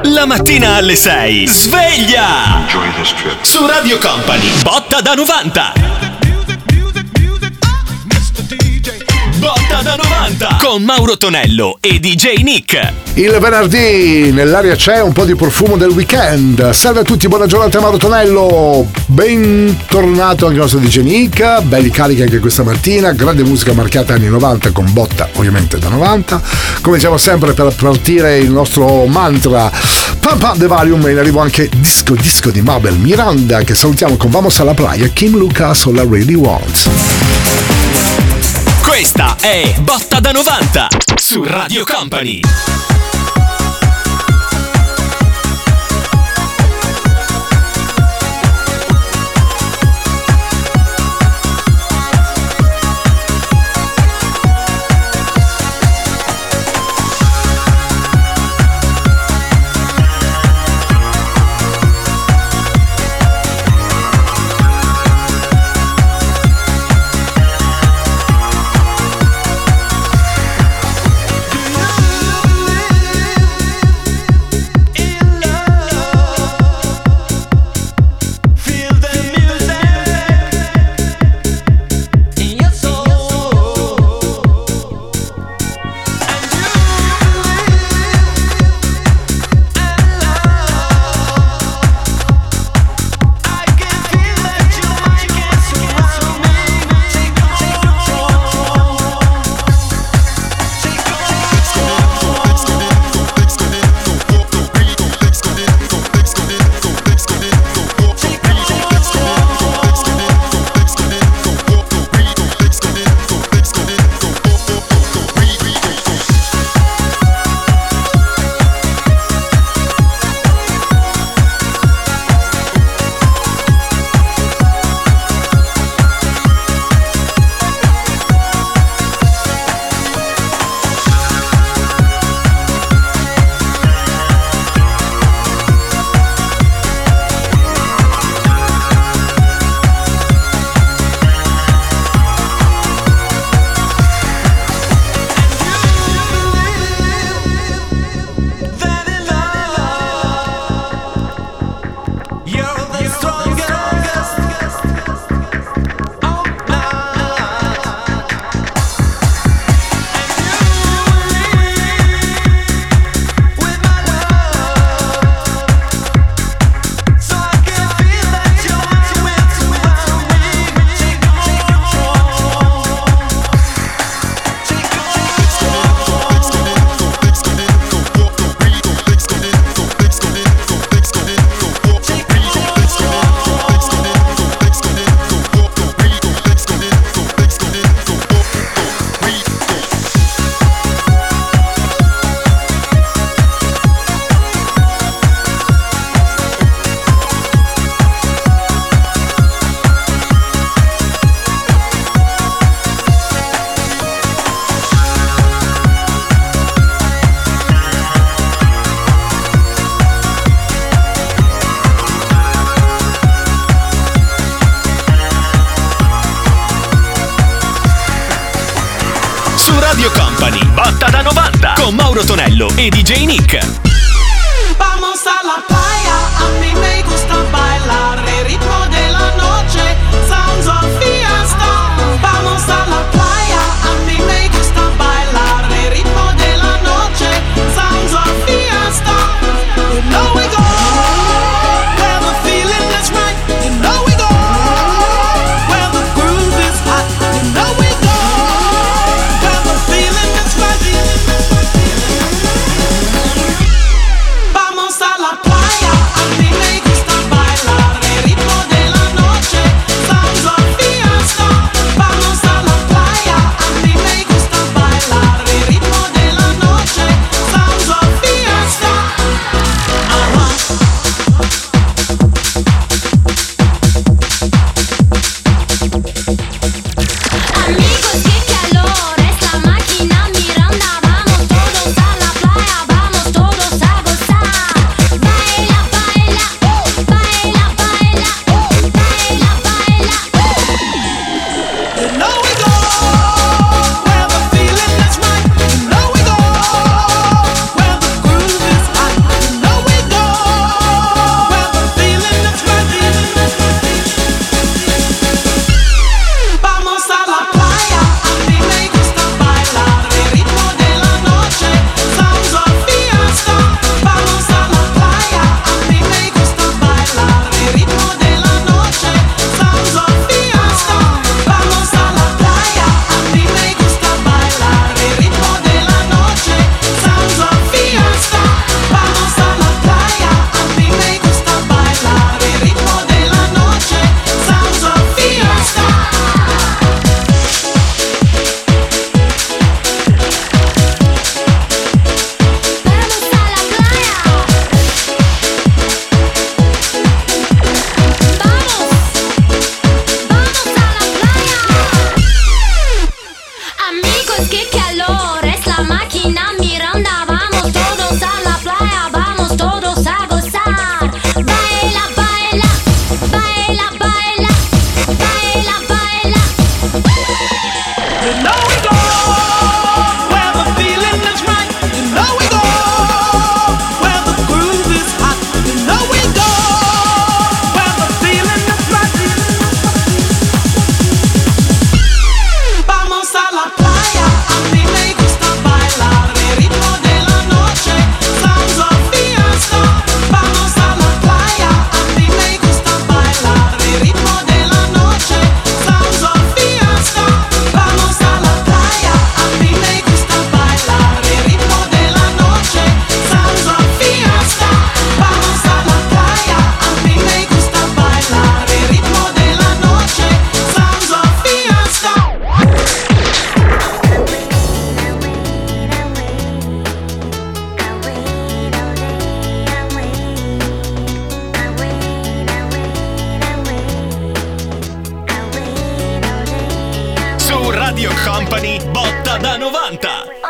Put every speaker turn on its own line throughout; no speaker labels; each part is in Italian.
La mattina alle 6. Sveglia! Su Radio Company. Botta da 90. Botta da 90 con Mauro Tonello e DJ Nick.
Il venerdì nell'aria c'è un po' di profumo del weekend. Salve a tutti, buona giornata Mauro Tonello. Bentornato anche il nostro DJ Nick. Belli carichi anche questa mattina. Grande musica marchiata anni 90 con botta ovviamente da 90. Come diciamo sempre per partire il nostro mantra Pump Up the Volume, in arrivo anche disco di Mabel Miranda, che salutiamo con Vamos alla Playa, Kim Lucas o la Really Wants.
Questa è Botta da 90 su Radio Company. Radio Company, Botta da 90 con Mauro Tonello e DJ Nick.
Vamos a la playa, a mí me gusta bailar el ritmo de la noche, sounds of fiesta. Vamos a la playa, a mí me gusta bailar el ritmo de la noche, sounds of fiesta. You know we go where the feeling is right. You know we go where the groove is hot. You know we go where the feeling is right. Vamos a la playa, a mí me gusta bailar.
Company, botta da 90.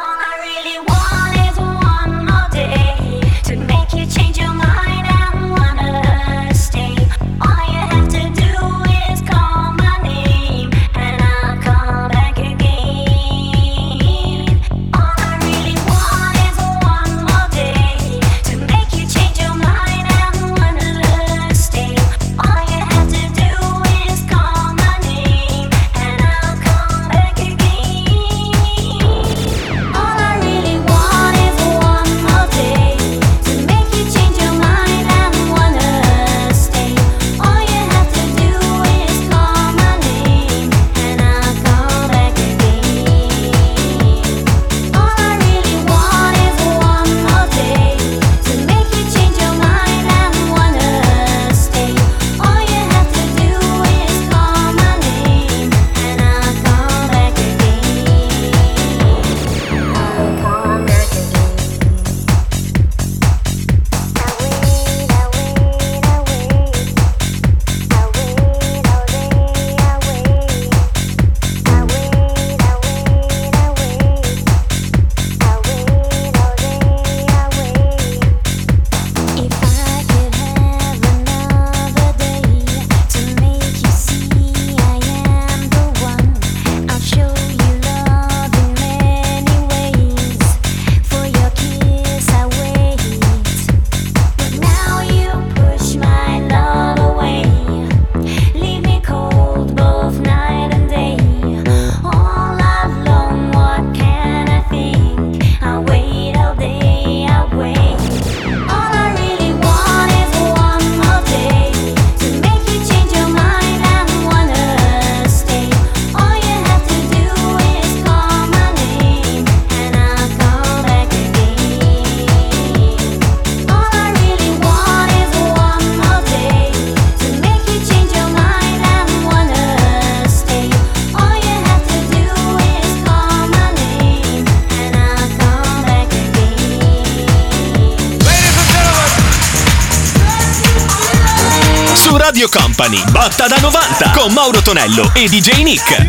Radio Company, botta da 90 con Mauro Tonello e DJ Nick.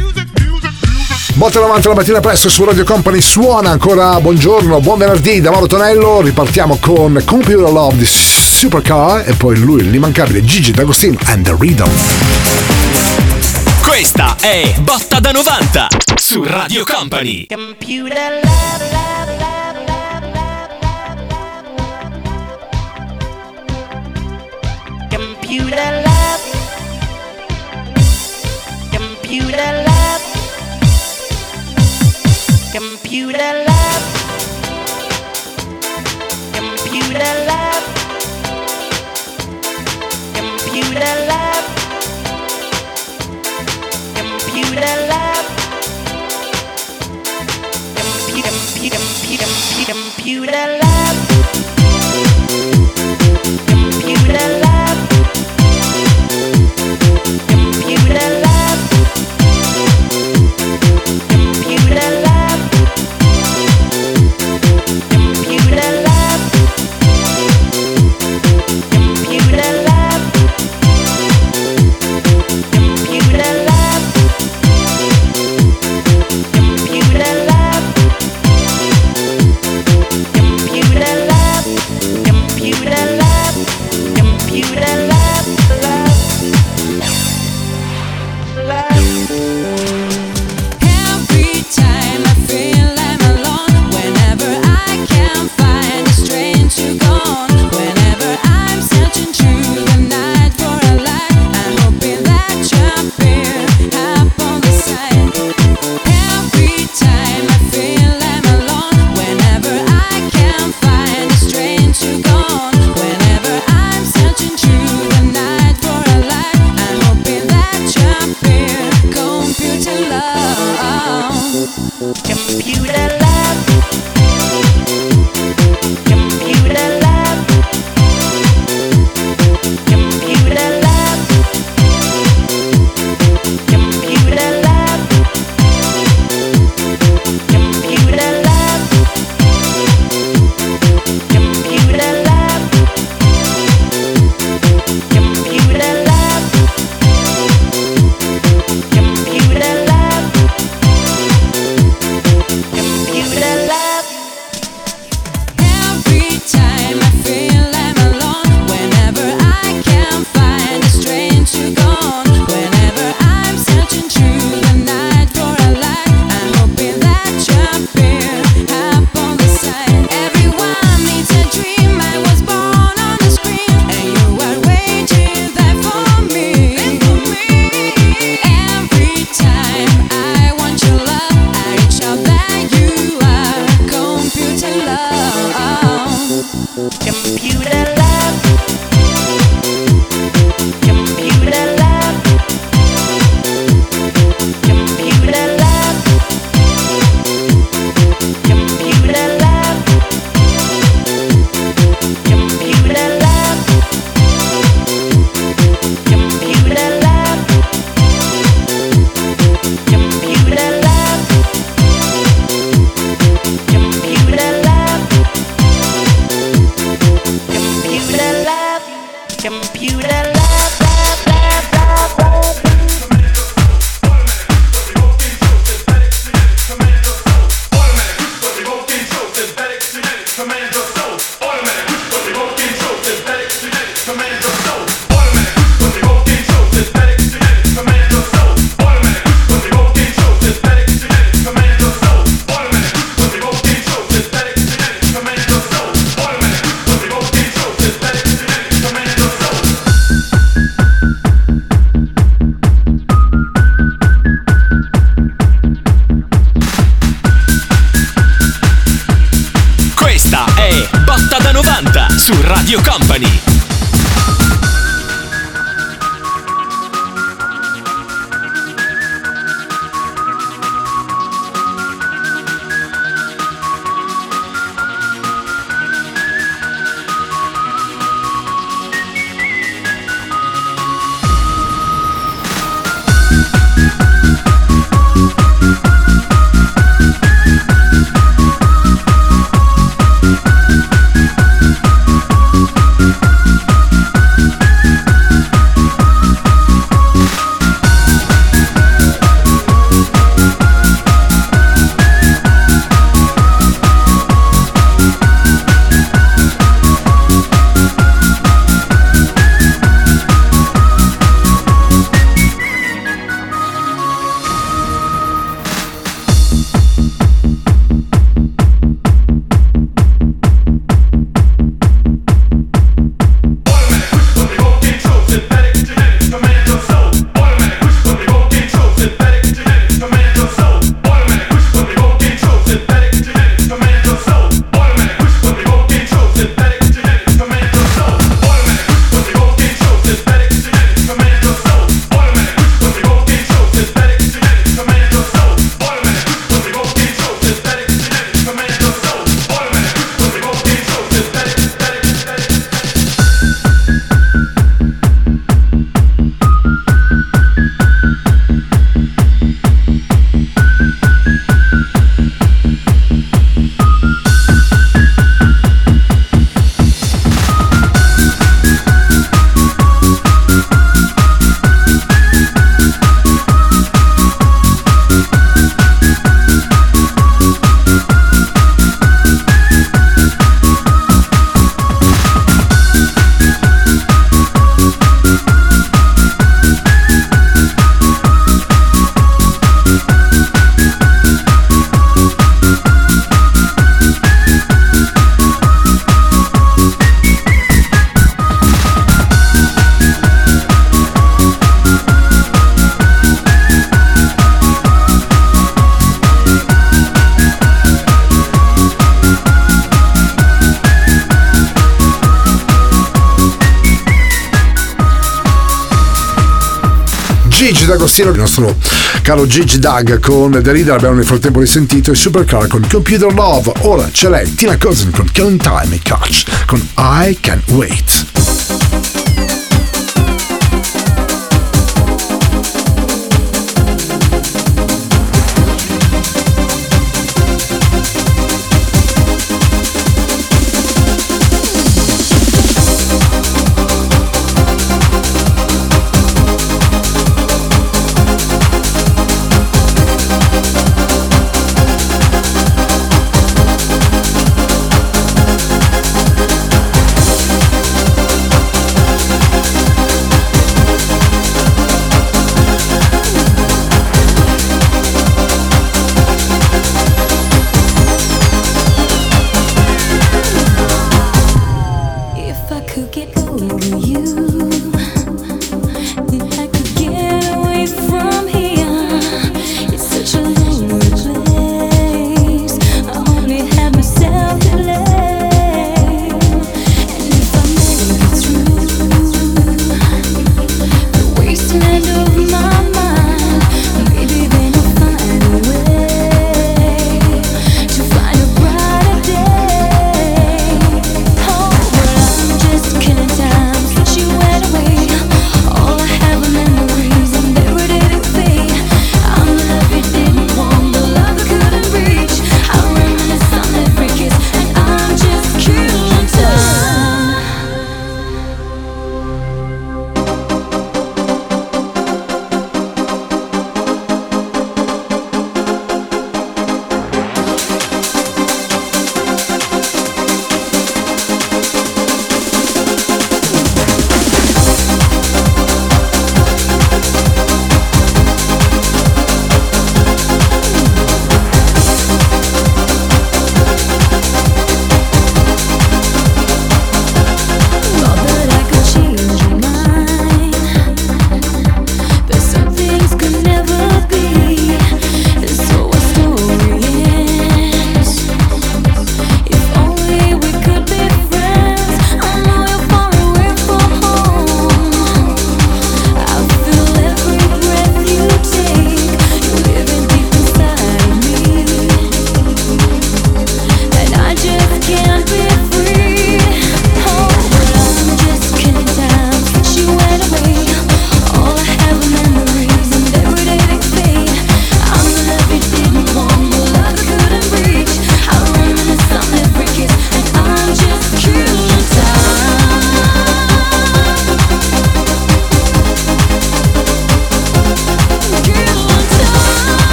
Botta 90 la mattina presto su Radio Company suona ancora. Buongiorno, buon venerdì da Mauro Tonello. Ripartiamo con Computer Love di Supercar e poi lui, l'immancabile Gigi D'Agostino and the Rhythm.
Questa è Botta da 90 su Radio Company.
Computer love, love, love, love, love, love. Computer love. Computer love. Computer love. Computer love. Computer love. Computer love. Computer love. Computer love. Computer love. Computer love. Computer love. Computer love. Computer love. Computer love. Computer
Su Radio Company.
Gigi D'Agostino, il nostro caro Gigi Dag con The Leader, abbiamo nel frattempo risentito, e Supercar con Computer Love. Ora c'è lei, Tina Cousin con Killing Time e Catch con I Can't Wait.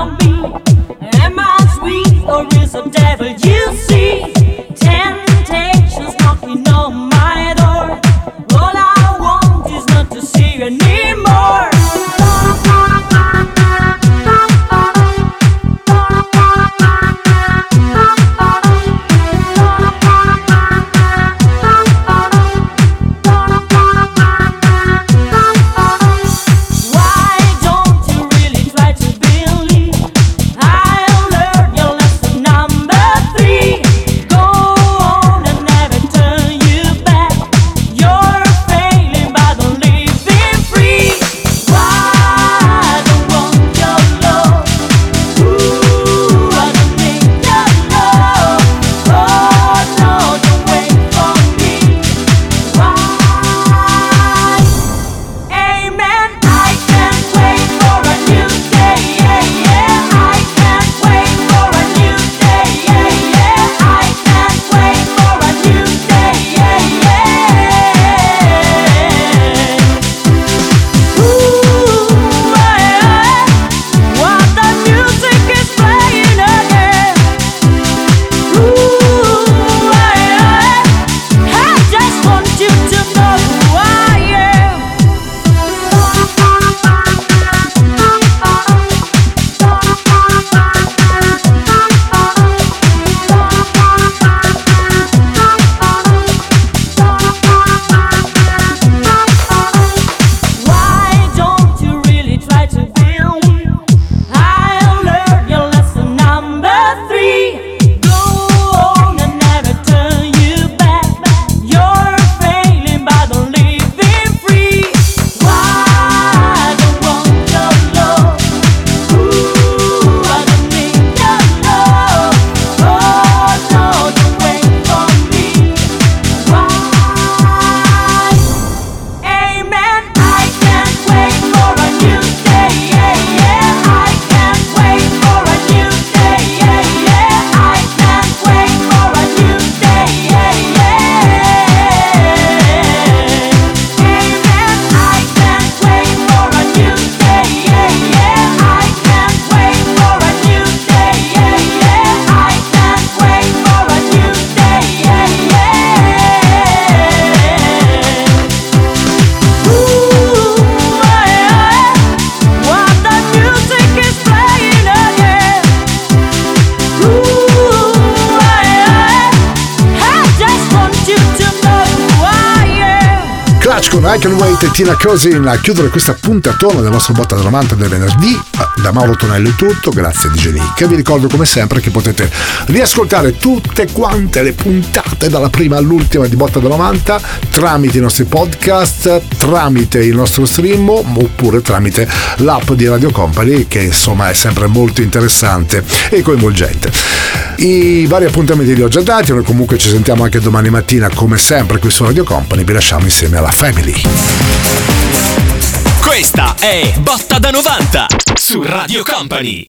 wanna be? Am I sweet or is the devil you see? Temptations knocking on my door. All I want is not to see you anymore.
Con I Can Wait e Tina Cousin a chiudere questa puntatona del nostro Botta da 90 del venerdì. Da Mauro Tonello è tutto, grazie DJ Nick. Vi ricordo come sempre che potete riascoltare tutte quante le puntate dalla prima all'ultima di Botta da 90 tramite i nostri podcast, tramite il nostro stream oppure tramite l'app di Radio Company, che insomma è sempre molto interessante e coinvolgente. I vari appuntamenti li ho già dati, noi comunque ci sentiamo anche domani mattina come sempre qui su Radio Company. Vi lasciamo insieme alla Family.
Questa è Botta da 90 su Radio Company.